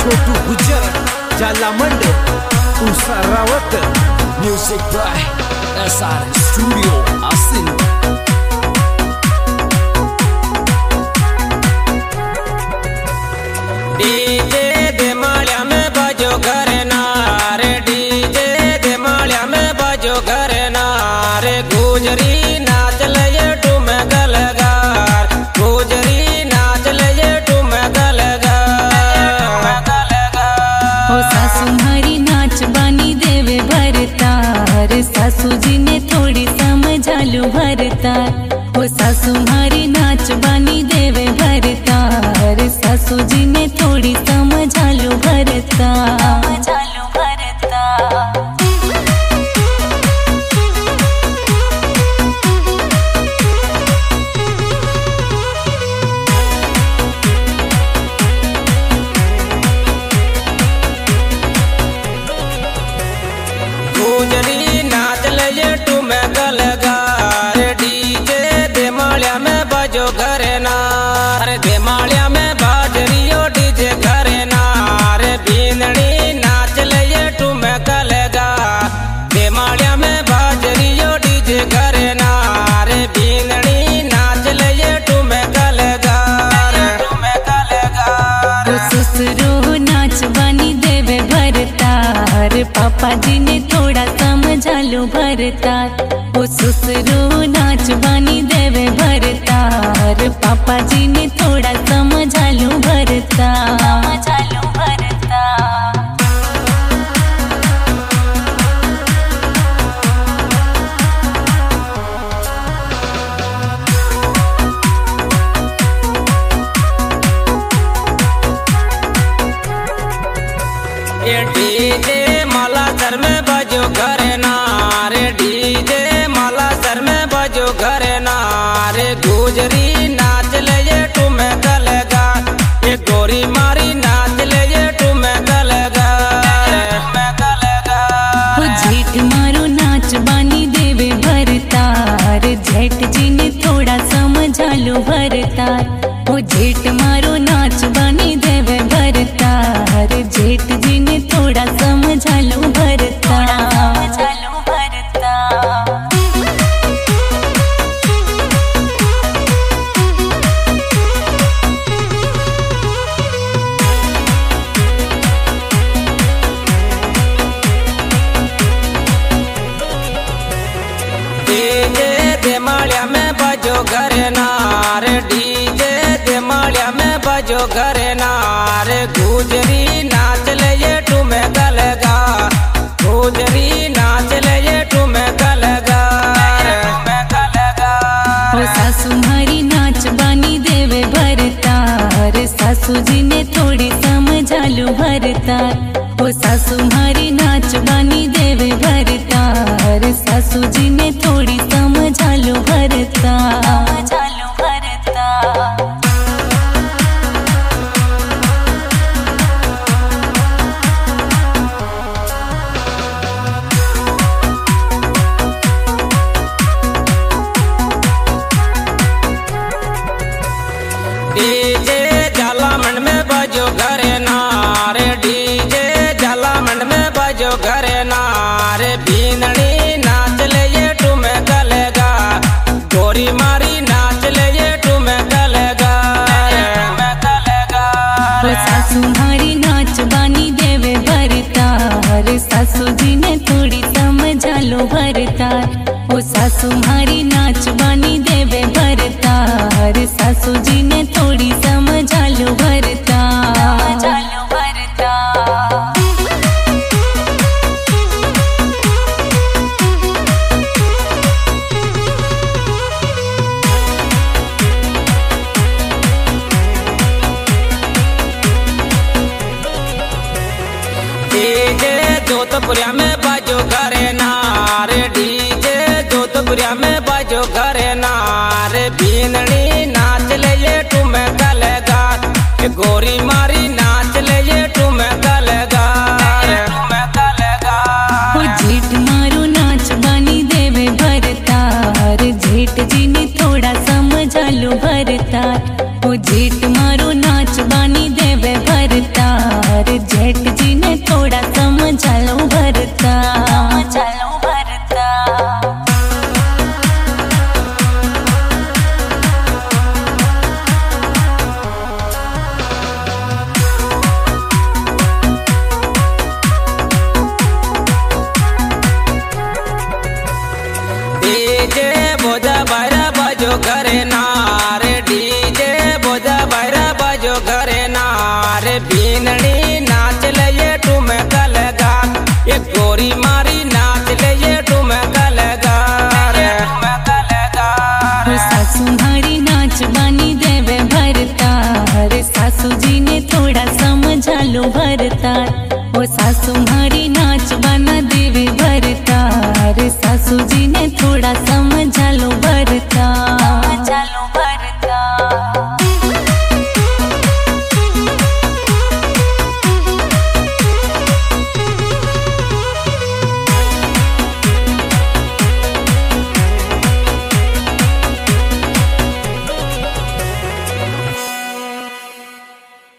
छोटू गुजर जाला मंडे Usha Rawat music by SR studio आसिन। डीजे दे माळ्या में बजो घर नारे, डीजे दे माळ्या में बजो घर नारे। गुजरी नाच लये टूम गलगार, गुजरी नाच लये टूम गलगार। हो सासू मारी नाच बानी देवे भरतार, सासू जी ने थोड़ी समझालू भरतार। हो सासू मारी नाच बानी देवे भरतार, सासू जी ने थोड़ी समझालू भरतार। गुजरी नाच लये टूम गलगार, डीजे दे माळ्या में बजो घर नार। दे माळ्या में बाजरियो डीजे घर नार, बींदनी नाच लये टूम गलगार। दे माळ्या में बाजरियो डीजे घर नार, बींदनी नाच लये टूम गलगार। हो ससुरो नाच बानी देवे भरतार, पापा जी ने थोड़ा समझालू भरतार। हो ससुरो नाच बानी देवे भरतार, पापा जी ने थोड़ा समझालू भरतार। ये डीजे माला सर में बजो घर नारे, डीजे माला सर में बजो घर नारे। गुजरी नाच लये टूम गलगार, ये गोरी मारी नाच लये टूम गलगार। हो जेठ मारो नाच बानी देवे भरतार, जेठ जी ने थोड़ा समझालू भरतार। हो जेठ मारो नाच बानी देवे भरतार, जेठ जी ने थोड़ा समझालू भरतार। डीजे दे माळ्या में बजो घर नार, डीजे दे माळ्या में बजो घर नार। गुजरी नाच लये टूम गलगार, गुजरी नाच लये टूम गलगार। हो सासू मारी नाच बानी देवे भरतार, सासू जी ने थोड़ी समझालू भरतार। हो सासू मारी नाच बानी देवे भरतार, सासू जी ने थोड़ी समझालू भरतार। डीजे जलामंड में बजो घर नार, डीजे जलामंड में बजो घर नार। बींदनी नाच लये टूम गलगार, गोरी मारी नाच लये टूम गलगार। हो सासू मारी नाच बानी देवे भरतार, सासू जी ने थोड़ी समझालू भरतार। हो सासू मारी नाच बानी देवे भरतार, सासू जी ने थोड़ी समझालू भरतार। डीजे जोधपुरिया में बजो घर नार, डीजे जोधपुरिया में बजो घर नार। बींदनी नाच लये टूम गलगार, गोरी मारी नाच लये टूम गलगार। हो जेठ मारो नाच बानी देवे भरतार, जेठ जी ने थोड़ा समझालू भरतार। हो जेठ मारो नाच बानी देवे भरतार, घरे ना रे बीनड़ी नाच ले ये टूम कलगा ये गोरी मारी नाच ले ये टूम कलगा रे सासू मारी नाच बानी देवे भरता रे सासू जी ने थोड़ा समझा लो भरता ओ सासू